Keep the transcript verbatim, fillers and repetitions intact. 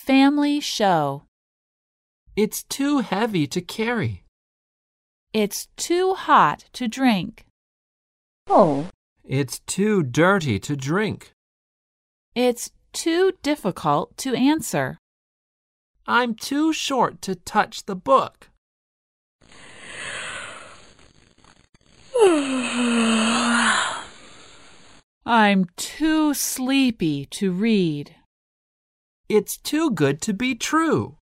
family show. It's too heavy to carry. It's too hot to drink. Oh, It's too dirty to drink. It's too difficult to answer. I'm too short to touch the book. I'm too sleepy to read. It's too good to be true.